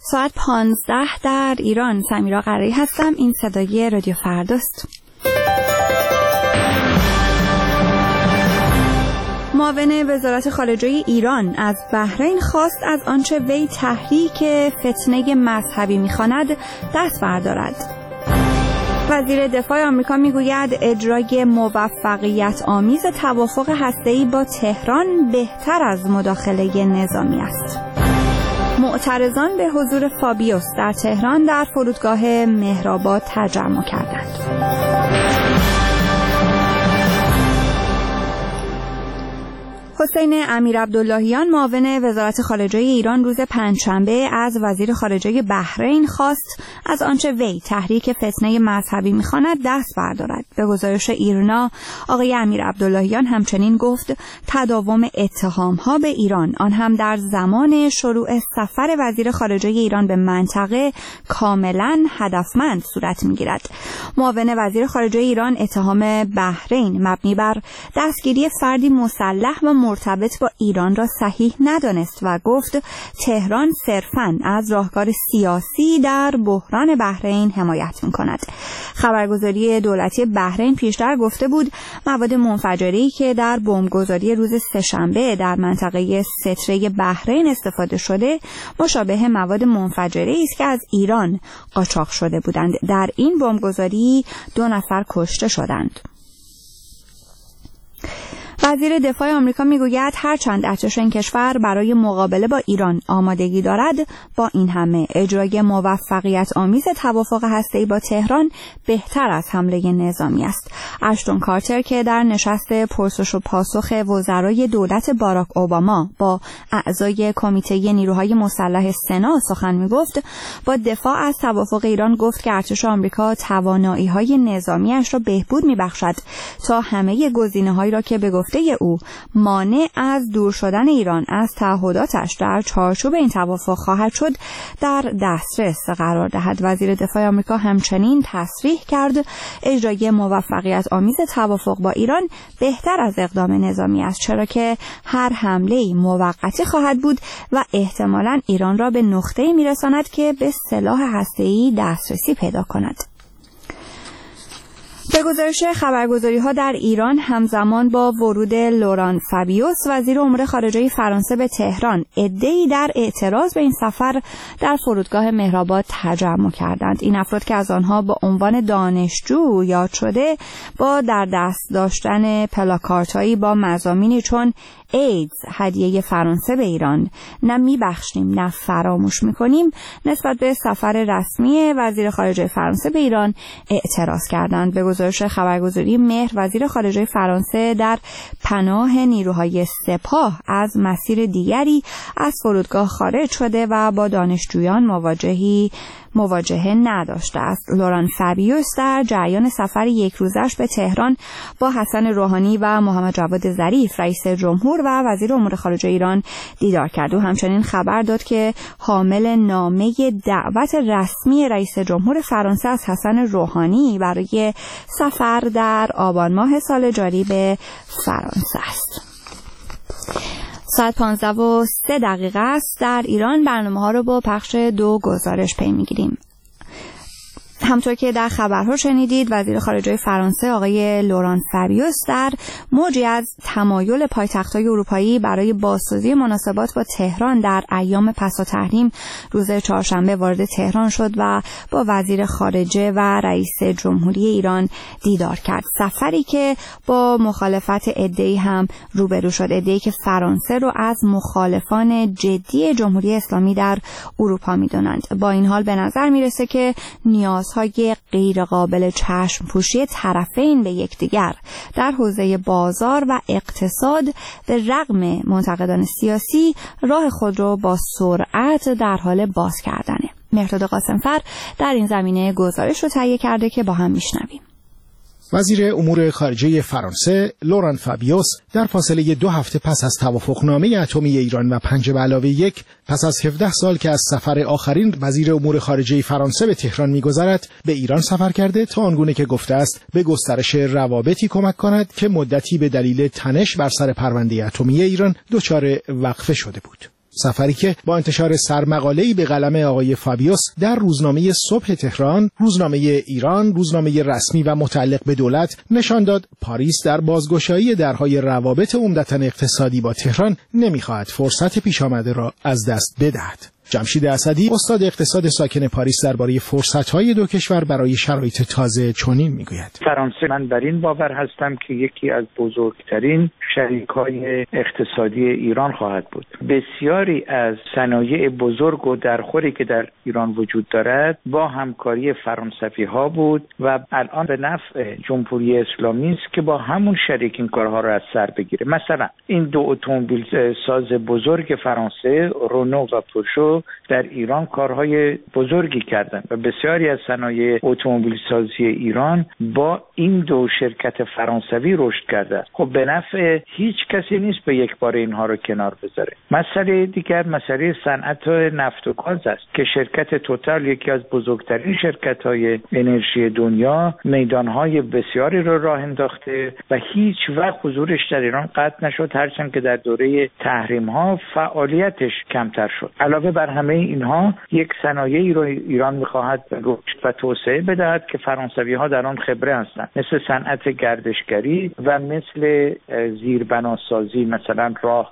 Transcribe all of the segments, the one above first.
ساعت 15 در ایران. سمیرا قرایی هستم. این صدای رادیو فرداست. معاون وزارت خارجه ایران از بحرین خواست از آنچه وی تحریک فتنه مذهبی می‌خواند دست بردارد. وزیر دفاع آمریکا میگوید اجرای موفقیت آمیز توافق هسته‌ای با تهران بهتر از مداخله نظامی است. معترضان به حضور فابیوس در تهران در فرودگاه مهرآباد تجمع کردند. حسین امیرعبداللهیان معاون وزارت خارجه ایران روز پنجشنبه از وزیر خارجه بحرین خواست از آنچه وی تحریک فتنه مذهبی می‌خواند دست بردارد. به گزارش ایرنا آقای امیرعبداللهیان همچنین گفت تداوم اتهام‌ها به ایران، آن هم در زمان شروع سفر وزیر خارجه ایران به منطقه، کاملاً هدفمند صورت می‌گیرد. معاون وزیر خارجه ایران اتهام بحرین مبنی بر دستگیری فردی مسلح و مرتبط با ایران را صحیح ندانست و گفت تهران صرفاً از راهکار سیاسی در بحران بحرین حمایت می‌کند. خبرگزاری دولتی بحرین پیشتر گفته بود مواد منفجره‌ای که در بمبگذاری روز سه‌شنبه در منطقه ستره بحرین استفاده شده مشابه مواد منفجره‌ای است که از ایران قاچاق شده بودند. در این بمبگذاری 2 نفر کشته شدند. وزیر دفاع آمریکا میگوید هرچند ارتش این کشور برای مقابله با ایران آمادگی دارد، با این همه اجرای موفقیت آمیز توافق هسته‌ای با تهران بهتر از حمله نظامی است. اشتون کارتر که در نشست پرسش و پاسخ وزرای دولت باراک اوباما با اعضای کمیته نیروهای مسلح سنا سخن میگفت، با دفاع از توافق ایران گفت که ارتش آمریکا توانایی‌های نظامی‌اش را بهبود می‌بخشد تا همه گزینه‌هایی را که به گفته او مانع از دور شدن ایران از تعهداتش در چارچوب این توافق خواهد شد در دسترس قرار دهد. وزیر دفاع آمریکا همچنین تصریح کرد اجرای موفقیت آمیز توافق با ایران بهتر از اقدام نظامی است، چرا که هر حمله موقتی خواهد بود و احتمالاً ایران را به نقطه‌ای میرساند که به سلاح هسته‌ای دسترسی پیدا کند. به گزارش خبرگزاری‌ها در ایران همزمان با ورود لوران فابیوس وزیر امور خارجه فرانسه به تهران، عده‌ای در اعتراض به این سفر در فرودگاه مهرآباد تجمع کردند. این افراد که از آنها با عنوان دانشجو یاد شده با در دست داشتن پلاکاردهایی با مضامینی چون ایدز هدیه فرانسه به ایران، نه میبخشیم نه فراموش میکنیم، نسبت به سفر رسمی وزیر خارجه فرانسه به ایران اعتراض کردند. به گزارش خبرگزاری مهر وزیر خارجه فرانسه در پناه نیروهای سپاه از مسیر دیگری از فرودگاه خارج شده و با دانشجویان مواجهه نداشته است. لوران فابیوس در جریان سفر یک روزش به تهران با حسن روحانی و محمد جواد ظریف رئیس جمهور و وزیر امور خارجه ایران دیدار کرد. او همچنین خبر داد که حامل نامه دعوت رسمی رئیس جمهور فرانسه از حسن روحانی برای سفر در آبان ماه سال جاری به فرانسه است. ساعت 15:03 است در ایران. برنامه‌ها رو با پخش 2 گزارش پی می‌گیریم. همطور که در خبرها شنیدید، وزیر خارجه فرانسه آقای لوران فابیوس در موجی از تمایل پایتخت‌های اروپایی برای بازسازی مناسبات با تهران در ایام پسا تحریم روز چهارشنبه وارد تهران شد و با وزیر خارجه و رئیس جمهوری ایران دیدار کرد. سفری که با مخالفت عده‌ای هم روبرو شد، عده‌ای که فرانسه رو از مخالفان جدی جمهوری اسلامی در اروپا می‌دونند. با این حال به نظر میرسه که نیازهای غیر قابل چشم پوشی طرفین به یکدیگر در حوزه بازار و اقتصاد به رغم منتقدان سیاسی راه خود را با سرعت در حال باز کردنه. مهرداد قاسمفر در این زمینه گزارش رو تهیه کرده که با هم میشنویم. وزیر امور خارجه فرانسه لوران فابیوس در فاصله 2 هفته پس از توافقنامه اتمی ایران و 5+1 پس از 17 سال که از سفر آخرین وزیر امور خارجه فرانسه به تهران می‌گذرد به ایران سفر کرده تا آنگونه که گفته است به گسترش روابطی کمک کند که مدتی به دلیل تنش بر سر پرونده اتمی ایران دچار وقفه شده بود. سفری که با انتشار سرمقاله‌ای به قلم آقای فابیوس در روزنامه صبح تهران، روزنامه ایران، روزنامه رسمی و متعلق به دولت نشان داد پاریس در بازگشایی درهای روابط عمدتاً اقتصادی با تهران نمی‌خواهد فرصت پیش آمده را از دست بدهد. جمشید اسدی، استاد اقتصاد ساکن پاریس، درباره فرصت‌های دو کشور برای شرایط تازه چنین می‌گوید: فرانسه، من بر این باور هستم که یکی از بزرگترین شریکای اقتصادی ایران خواهد بود. بسیاری از صنایع بزرگ و درخوری که در ایران وجود دارد با همکاری فرانسوی‌ها بود و الان به نفع جمهوری اسلامی است که با همون شریک این کارها را از سر بگیره. مثلا این دو اتومبیل ساز بزرگ فرانسه، رونو و پورشو، در ایران کارهای بزرگی کردند و بسیاری از صنایع اتومبیل سازی ایران با این دو شرکت فرانسوی رشد کرده. خب به نفع هیچ کسی نیست به یک بار اینها رو کنار بذاره. مسئله دیگر مسئله صنعت نفت و گاز است که شرکت توتال، یکی از بزرگترین شرکت‌های انرژی دنیا، میدان‌های بسیاری رو راه انداخته و هیچ وقت حضورش در ایران قطع نشد، هرچند که در دوره تحریم‌ها فعالیتش کمتر شد. علاوه بر همه اینها یک صنایعی رو ایران می‌خواهد رشد و توسعه بدهد که فرانسوی‌ها در آن خبره هستند، مثل صنعت گردشگری و مثل زیربناسازی، مثلا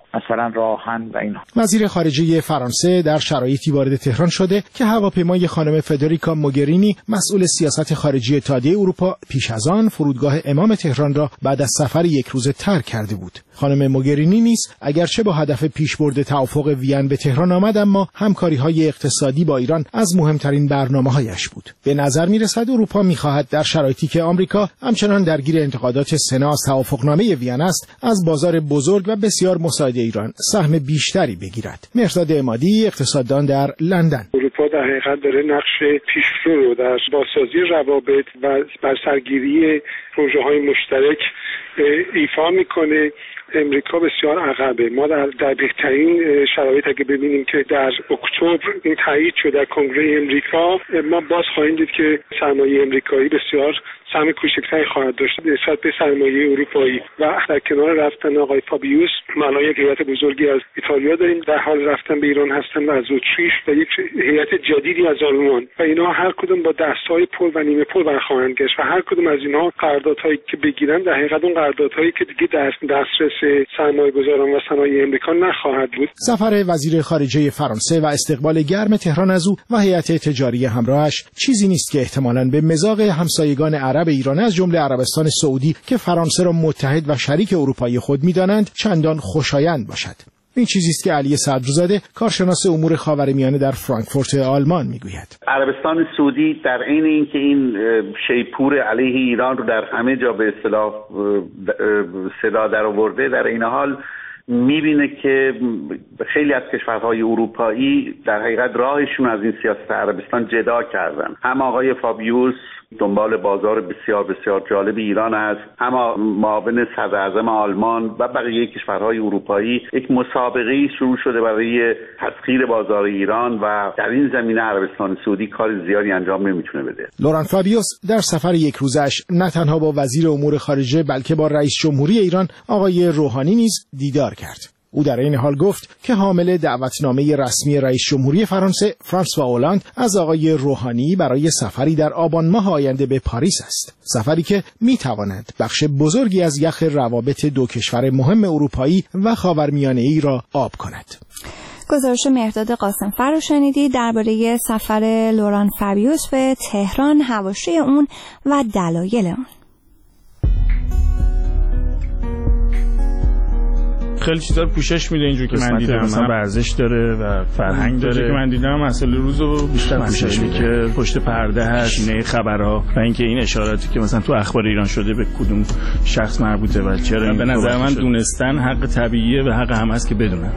راهن و اینها. وزیر خارجه فرانسه در شرایطی وارد تهران شده که هواپیمای خانم فدریکا موگرینی، مسئول سیاست خارجی اتحادیه اروپا، پیش از آن فرودگاه امام تهران را بعد از سفر یک روزه ترک کرده بود. خانم موگرینی نیز اگرچه با هدف پیشبرد توافق وین به تهران آمد، اما همکاری‌های اقتصادی با ایران از مهمترین برنامه‌هایش بود. به نظر می‌رسد اروپا می‌خواهد در شرایطی که آمریکا همچنان درگیر انتقادات سنا از توافقنامه وین است، از بازار بزرگ و بسیار مساعد ایران سهم بیشتری بگیرد. مهرداد عمادی، اقتصاددان در لندن: اروپا در حقیقت داره نقش پیشرو رو در بازسازی روابط و برسرگیری پروژه‌های مشترک ایفا می‌کنه. امریکا بسیار عقبه. ما در بهترین شرایط اگه ببینیم که در اکتبر این تایید شد در کنگره امریکا، ما باز خواهیم دید که سرمایه امریکایی بسیار سهم کوچکتری خواهد داشت نسبت به سرمایه اروپایی و در کنار رفتن آقای فابیوس ما یک هیئت بزرگی از ایتالیا داریم در حال رفتن به ایران هستن و از اتریش و یک هیئت جدیدی از آلمان و اینا هر کدوم با دستهای پر و نیمه پر برخواهند گشت و هر کدوم از اینها قراردادهایی که بگیرن در حقیقت اون قراردادهایی که دیگه در دسترس سرمایه‌گذاران و صنایع امریکا نخواهد بود. سفر وزیر خارجه فرانسه و استقبال گرم تهران از او و هیئت تجاری همراهش چیزی نیست که احتمالاً به مذاق همسایگان عرب ایران از جمله عربستان سعودی که فرانسه را متحد و شریک اروپایی خود می‌دانند چندان خوشایند باشد. این چیزی است که علی صدرزاده، کارشناس امور خاورمیانه در فرانکفورت آلمان میگوید. عربستان سعودی در عین اینکه این شیپور علیه ایران رو در همه جا به اصطلاح صدا درآورده، در این حال میبینه که خیلی از کشورهای اروپایی در حقیقت راهشون از این سیاست عربستان جدا کردن. هم آقای فابیوس دنبال بازار بسیار بسیار جالب ایران است، اما معاون صدراعظم آلمان و بقیه کشورهای اروپایی یک مسابقه‌ای شروع شده برای تسخیر بازار ایران و در این زمینه عربستان سعودی کار زیادی انجام نمیتونه بده. لوران فابیوس در سفر یک روزش نه تنها با وزیر امور خارجه بلکه با رئیس جمهوری ایران آقای روحانی نیز دیدار کرد. او در این حال گفت که حامل دعوتنامه رسمی رئیس جمهوری فرانسه فرانسوا اولند از آقای روحانی برای سفری در آبان ماه آینده به پاریس است. سفری که می‌تواند بخش بزرگی از یخ روابط دو کشور مهم اروپایی و خاورمیانه‌ای را آب کند. گزارش مهرداد قاسمفر رو شنیدید درباره سفر لوران فابیوس به تهران، حواشی اون و دلایل اون. خیلی چیزا رو پوشش میده اینجوری که من دیدم، مثلا ورزش داره و فرهنگ داره که من دیدم، مسئله روزو بیشتر پوشش میده که پشت پرده هست، نه خبرها و اینکه این اشاراتی که مثلا تو اخبار ایران شده به کدوم شخص مربوطه و چرا. به نظر من دونستن حق طبیعیه و حق هم هست که بدونن.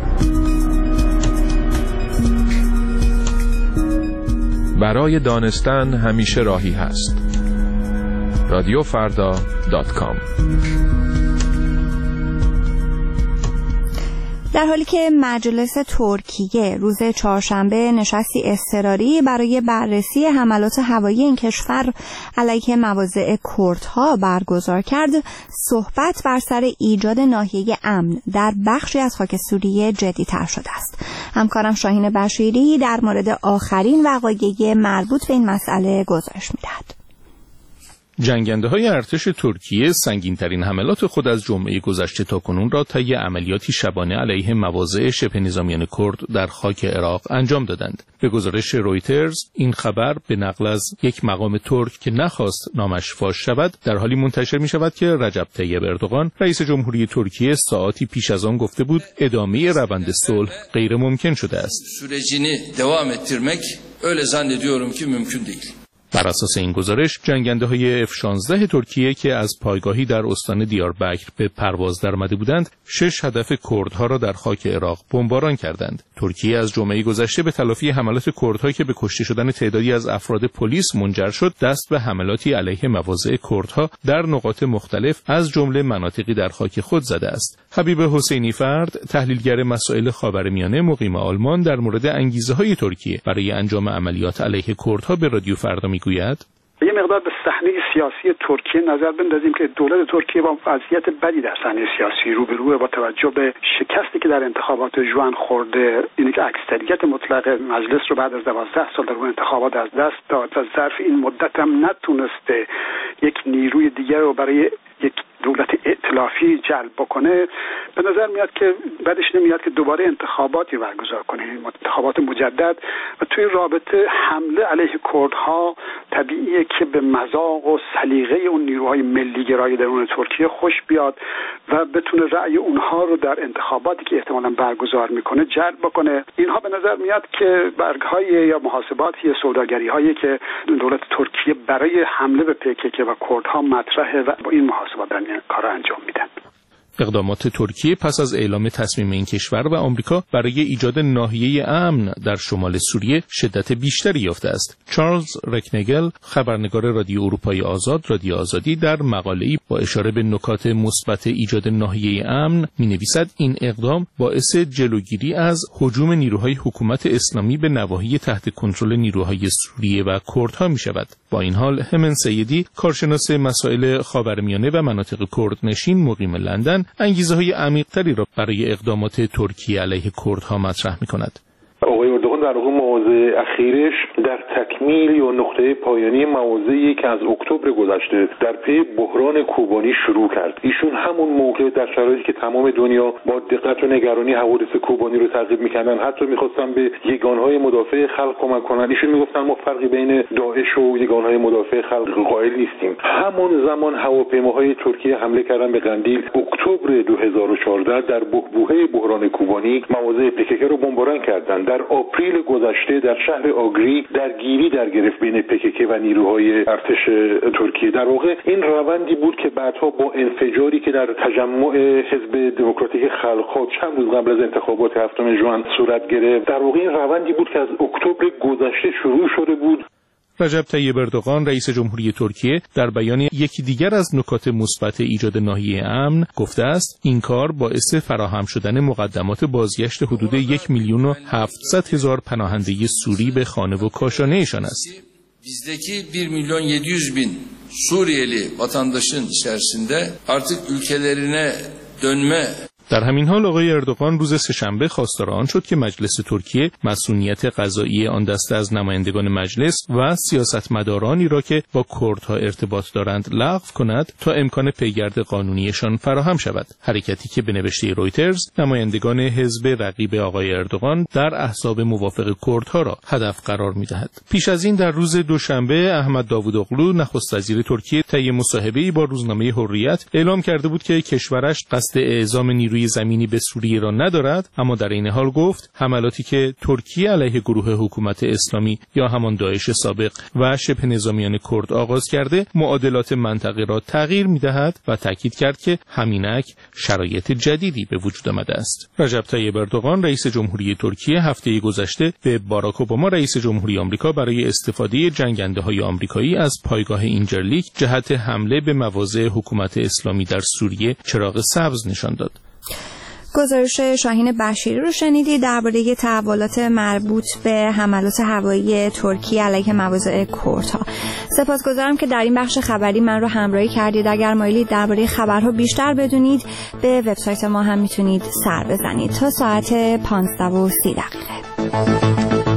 برای دانستن همیشه راهی هست. radiofrda.com. در حالی که مجلس ترکیه روز چهارشنبه نشستی اضطراری برای بررسی حملات هوایی این کشور علیه مواضع کردها برگزار کرد، صحبت بر سر ایجاد ناحیه امن در بخشی از خاک سوریه جدی‌تر شده است. همکارم شاهین بشیری در مورد آخرین وقایع مربوط به این مسئله گزارش می‌دهد. جنگنده‌های ارتش ترکیه سنگین‌ترین حملات خود از جمعه گذشته تاکنون را طی عملیاتی شبانه علیه مواضع شبه نظامیان کرد در خاک عراق انجام دادند. به گزارش رویترز این خبر به نقل از یک مقام ترک که نخواست نامش فاش شود در حالی منتشر می‌شود که رجب طیب اردوغان رئیس جمهوری ترکیه ساعاتی پیش از آن گفته بود ادامه روند صلح غیر ممکن شده است. sürecini devam ettirmek öyle zannediyorum ki mümkün değil. بر اساس این گزارش جنگنده‌های F-16 ترکیه که از پایگاهی در استان دیاربکر به پرواز درآمده بودند 6 هدف کردها را در خاک عراق بمباران کردند. ترکیه از جمعه گذشته به تلافی حملات کردهایی که به کشته شدن تعدادی از افراد پلیس منجر شد دست به حملاتی علیه مواضع کردها در نقاط مختلف از جمله مناطقی در خاک خود زده است. حبیب حسینی فرد تحلیلگر مسائل خاورمیانه مقیم آلمان در مورد انگیزه‌های ترکیه برای انجام عملیات علیه کردها به رادیو فردا میگوید یه مقدار به صحنه سیاسی ترکیه نظر بندازیم که دولت ترکیه با وضعیت بدی در صحنه سیاسی روبروه با توجه به شکستی که در انتخابات ژوئن خورده، اینه که اکثریت مطلق مجلس رو بعد از 12 سال در انتخابات از دست داد و ظرف این مدت هم نتونسته یک نیروی دیگر رو برای یک دولت ائتلافی جلب بکنه. به نظر میاد که بعدش نمیاد که دوباره انتخاباتی برگزار کنه، انتخابات مجدد، و توی رابطه حمله علیه کردها طبیعیه که به مذاق و سلیقه اون نیروهای ملی گرای درون ترکیه خوش بیاد و بتونه رأی اونها رو در انتخاباتی که احتمالاً برگزار میکنه جلب بکنه. اینها به نظر میاد که برگهای یا محاسباتی یا سوداگری‌هایی که دولت ترکیه برای حمله به PKK و کردها مطرحه و با این محاسبات دارن کار انجام میدن. اقدامات ترکیه پس از اعلام تصمیم این کشور و آمریکا برای ایجاد ناحیه امن در شمال سوریه شدت بیشتری یافته است. چارلز رکنگل، خبرنگار رادیو اروپای آزاد، رادیو آزادی، در مقاله‌ای با اشاره به نکات مثبت ایجاد ناحیه امن می‌نویسد این اقدام باعث جلوگیری از هجوم نیروهای حکومت اسلامی به نواحی تحت کنترل نیروهای سوریه و کردها می‌شود. با این حال همن سیدی، کارشناس مسائل خاورمیانه و مناطق کردنشین مقیم لندن، انگیزه‌های عمیق‌تری را برای اقدامات ترکیه علیه کردها مطرح می‌کند. آقای اردوغان در واقع مواضع اخیرش در تکمیل یا نقطه پایانی مواضعی که از اکتبر گذشته در پی بحران کوبانی شروع کرد. ایشون همون موقع در شرایطی که تمام دنیا با دقت و نگرانی حوادث کوبانی رو تعقیب می‌کردن، حتی می‌خواستن به یگانهای مدافع خلق کمک کنن، ایشون میگفتن ما فرقی بین داعش و یگانهای مدافع خلق قائل نیستیم. همون زمان هواپیماهای ترکیه حمله کردن به قندیل. اکتبر 2014 در بحبوحه بحران کوبانی مواضع PKK رو بمباران کردند. در آپریل گذشته در شهر آگری درگیری در گرفت بین PKK و نیروهای ارتش ترکیه. در واقع این روندی بود که بعدها با انفجاری که در تجمع حزب دموکراتیک خلق‌ها چند روز قبل از انتخابات 7 ژوئن صورت گرفت، در واقع این روندی بود که از اکتبر گذشته شروع شده بود. رجب طیب اردوغان رئیس جمهوری ترکیه در بیان یکی دیگر از نکات مثبت ایجاد ناحیه امن گفته است این کار باعث فراهم شدن مقدمات بازگشت حدود 1,700,000 پناهنده سوری به خانه و کاشانه‌شان است. Bizdeki 1,700,000 Suriyeli vatandaşın içerisinde artık ülkelerine dönme. در همین حال آقای اردوغان روز سه‌شنبه خواستار آن شد که مجلس ترکیه مسئولیت قضایی آن دسته از نمایندگان مجلس و سیاستمدارانی را که با کردها ارتباط دارند لغو کند تا امکان پیگرد قانونیشان فراهم شود. حرکتی که به نوشته رویترز نمایندگان حزب رقیب آقای اردوغان در احزاب موافق کردها را هدف قرار می‌دهد. پیش از این در روز دوشنبه احمد داوودوغلو نخست وزیر ترکیه طی مصاحبه‌ای با روزنامه حریت اعلام کرده بود که کشورش قصد اعزام نیروی زمینی به سوریه را ندارد، اما در این حال گفت حملاتی که ترکیه علیه گروه حکومت اسلامی یا همان داعش سابق و شبه نظامیان کرد آغاز کرده معادلات منطقه را تغییر می‌دهد و تاکید کرد که همینک شرایط جدیدی به وجود آمده است. رجب طیب اردوغان رئیس جمهوری ترکیه هفته گذشته به باراک اوباما رئیس جمهوری آمریکا برای استفاده جنگنده‌های آمریکایی از پایگاه اینجرلیک جهت حمله به مواضع حکومت اسلامی در سوریه چراغ سبز نشان داد. گزارش شاهین بشیری رو شنیدید درباره تحولات مربوط به حملات هوایی ترکیه علیه مواضع کردها. سپاسگزارم که در این بخش خبری من رو همراهی کردید. اگر مایلید درباره خبرها بیشتر بدونید به وبسایت ما هم میتونید سر بزنید. تا ساعت 15:30